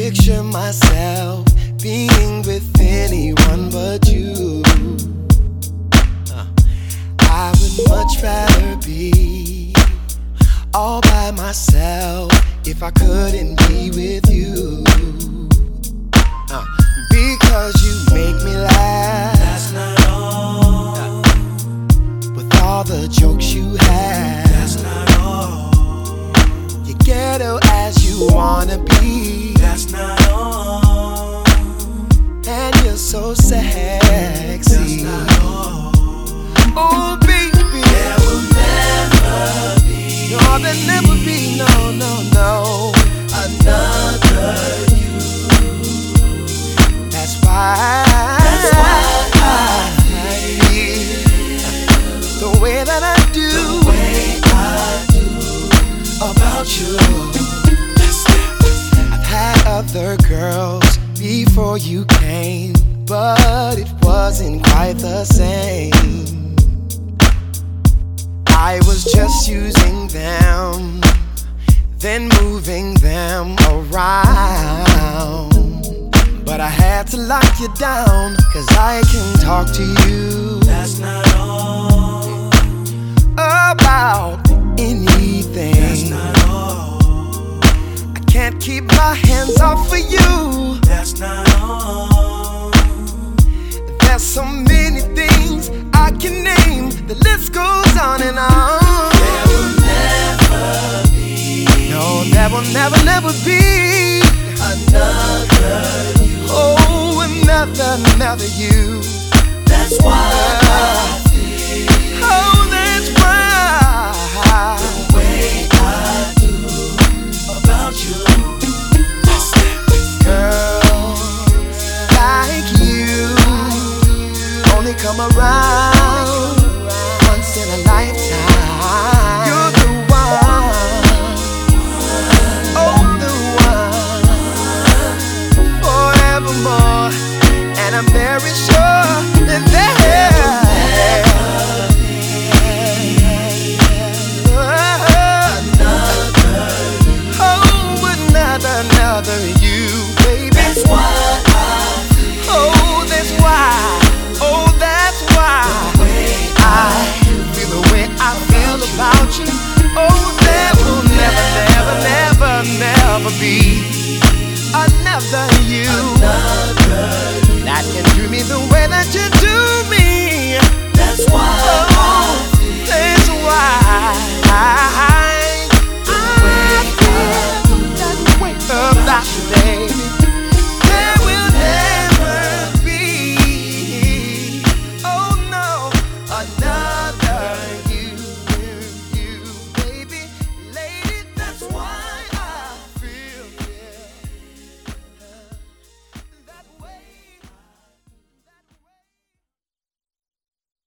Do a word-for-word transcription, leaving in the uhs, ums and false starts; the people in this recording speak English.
picture myself being with anyone but you. Uh, I would much rather be all by myself if I couldn't be with you. Uh, because you make me laugh. That's not all. Uh, with all the jokes you have. That's not all. You ghetto as you wanna be. That's not all. And you're so sexy. That's not all. Oh baby, There will never be. no, there'll never be, no, no, no, another you. That's why, That's why I feel the way that I do, the way I do about you. I've had other girls before you came, but it wasn't quite the same. I was just using them, then moving them around. But I had to lock you down, cause I can talk to you. That's not all. About anything. That's not all. I can't keep my hands off of you. That's not all. There's so many things I can name. The list goes on and on. There will never be. No, there will never, never be another you. Oh, another, another you. That's why I